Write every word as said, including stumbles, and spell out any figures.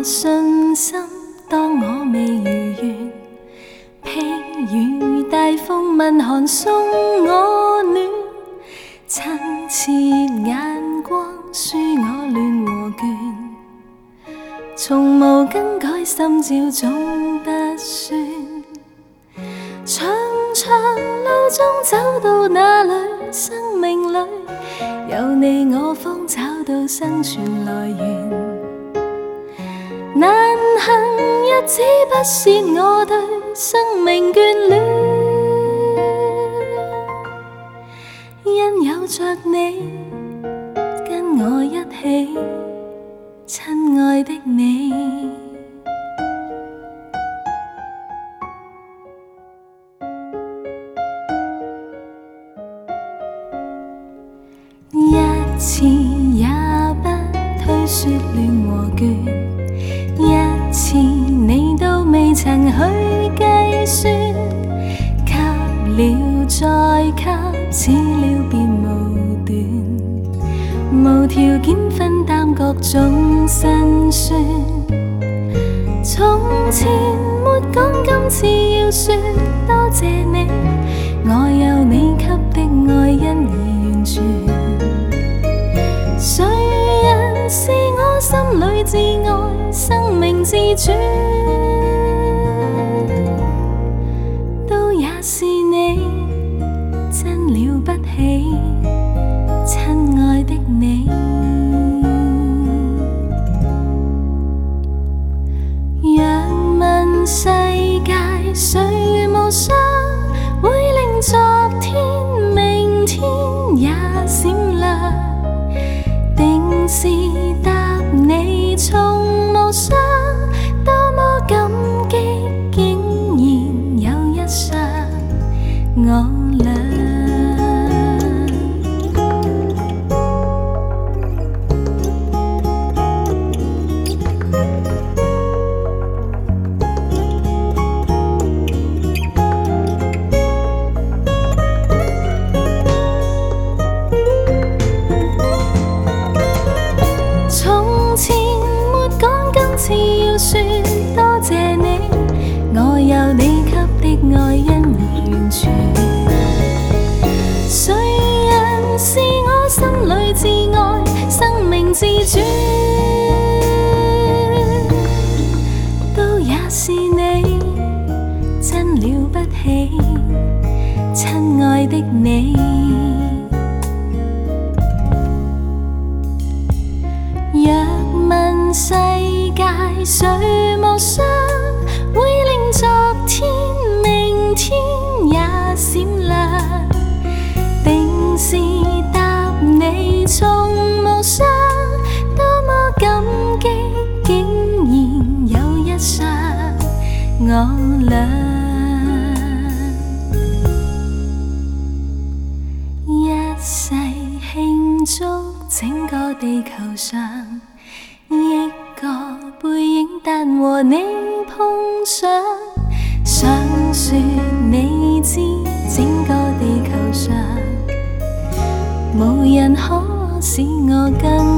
信心，當我未如願，譬如大風問寒送我暖，親切眼光輸我亂和倦，從無更改心照總得算。長長路中走到哪裏，生命裏有你我方找到生存來源。難行日子不是我對生命眷戀，因有着你跟我一起，親愛的你。一次也不推說亂和倦，一次你都未曾去計算，給了再給，此了便無斷，無條件分擔各種辛酸。從前沒講，今次要說多謝你，我有你給的愛因而完全。誰人是我心裏至愛，生命自主，都也是你，真了不起，親愛的你。若問世界誰無雙，會令昨天明天也閃亮，定是答你從無雙，多麼感激，竟然有一雙我倆。從前沒講，今次要說多謝你，我有你給的愛因而完全。誰人是我心裏至愛，生命自主，都也是你，真了不起，親愛的你。若問世界誰無雙，會令昨天明天也閃亮，定是答你從無雙，多麼感激，竟然有一雙我倆。一世慶祝整個地球上億個背影，但和你碰上，想說你知整個地球上無人可使我更